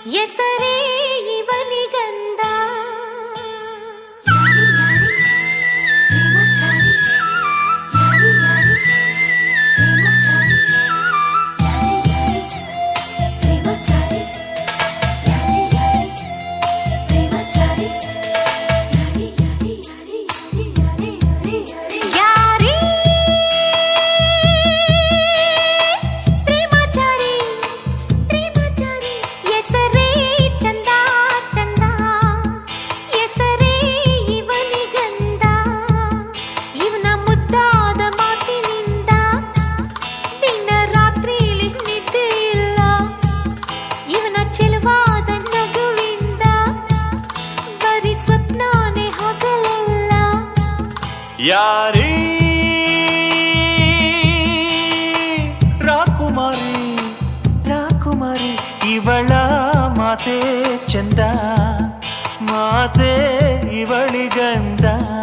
ಹೆಸರೇ ಇವನಿಗಂದ ಯಾರೀ ರಾಕುಮಾರಿ ರಾಕುಮಾರಿ ಇವಳ ಮಾತೆ ಚಂದ ಮಾತೆ ಇವಳಿಗಂದ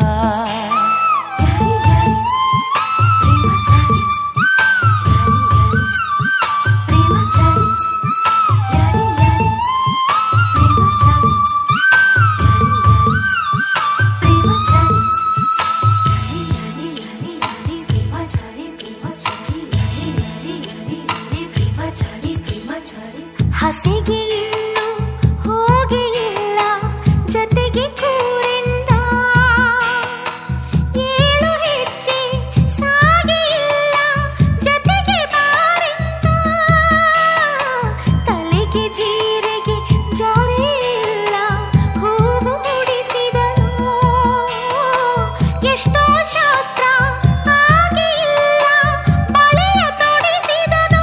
ಹಸಿಗೆ ಇನ್ನು ಹೋಗಿ ಇಲ್ಲ ಜೊತೆಗೆ ಕೂರಿಂದ ಏಳು ಹೆಜ್ಜೆ ಸಾಗಿ ಇಲ್ಲ ಜೊತೆಗೆ ಬಾರಿಂದ ತಲೆಗೆ ಜೀರೆಗೆ ಜಾರಿ ಇಲ್ಲ ಹೂವು ಮುಡಿಸಿದನು ಎಷ್ಟೋ ಶಾಸ್ತ್ರ ಆಗಿ ಇಲ್ಲ ಬಳೆಯ ತೊಡಿಸಿದನು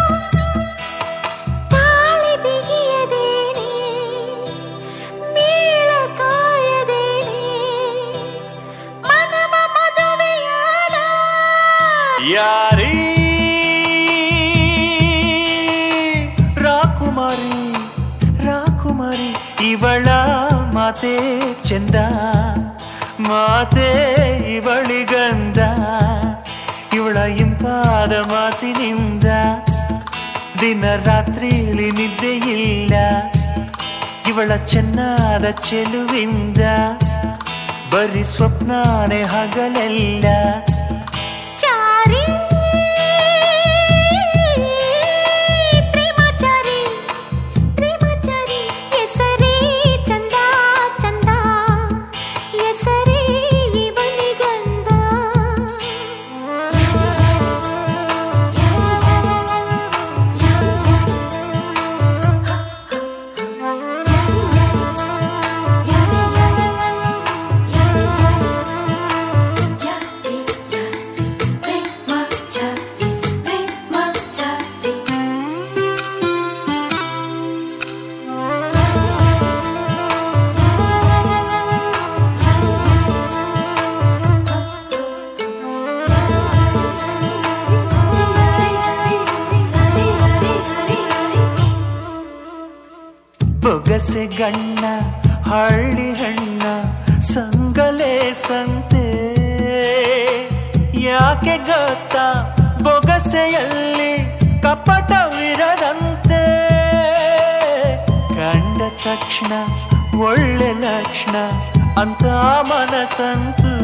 ತಾಳಿ ಬಿಗಿಯದೇನೆ ಮೇಳ ಕಾಯದೇನೆ ಮನವ ಮದುವೆಯಾದ ಯಾರೀ ರಾಕುಮಾರಿ ರಾಕುಮಾರಿ ಇವಳ ಮಾತೆ ಚಂದ ಮಾತೆ ಇವಳಿಗಂದ ಇವಳ ಇಂಪಾದ ಮಾತಿನಿಂದ ದಿನ ರಾತ್ರಿಲಿ ನಿದ್ದೆಯಿಲ್ಲ ಇವಳ ಚೆನ್ನಾದ ಚೆಲುವಿಂದ ಬರೀ ಸ್ವಪ್ನಾನೇ ಹಗಲೆಲ್ಲ ಚಾರಿ ಪ್ರೇಮಚಾರಿ ಪ್ರೇಮಚಾರಿ ಹೆಸರೇ ಚಂದ ಚಂದ ಹೆಸರೇ ಇವನಿಗಂದ ಬೊಗಸೆ ಗಣ್ಣ ಹಳ್ಳಿ ಹಣ್ಣ ಸಂಗಲೇ ಸಂತೆ ಯಾಕೆ ಗೊತ್ತಾ ಬೊಗಸೆಯಲ್ಲಿ ಕಪಟವಿರದಂತೆ ಕಂಡ ತಕ್ಷಣ ಒಳ್ಳೆ ಲಕ್ಷಣ ಅಂತ ಮನಸ್ಸಂತು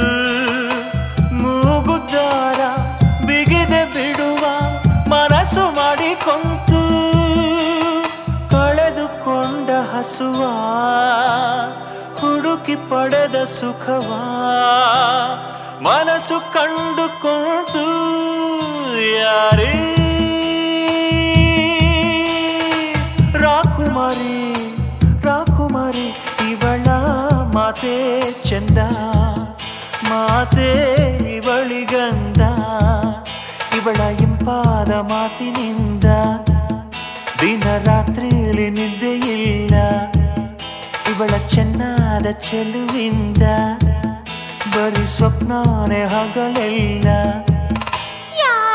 ಮೂಗುದಾರ ಬಿಗಿದೆ ಬಿಡುವ ಮನಸ್ಸು ಮಾಡಿಕೊಂತು ಕಳೆದುಕೊಂಡ ಹಸುವ ಹುಡುಕಿ ಪಡೆದ ಸುಖವ ಮನಸ್ಸು ಕಂಡುಕೊಂಡು ಯಾರೇ ರಾಕುಮಾರಿ ರಾಕುಮಾರಿ ಇವಳ ಮಾತೆ ಚಂದ ಮಾತೆ ಇವಳಿಗಂದ ಇವಳ ಇಂಪಾದ ಮಾತಿನಿಂದ ದಿನ ರಾತ್ರಿಲಿ ನಿದ್ದೆಯಿಲ್ಲ ಇವಳ ಚೆನ್ನಾದ ಚೆಲುವಿಂದ ಬರೀ ಸ್ವಪ್ನಾನೇ ಹಗಲೆಲ್ಲ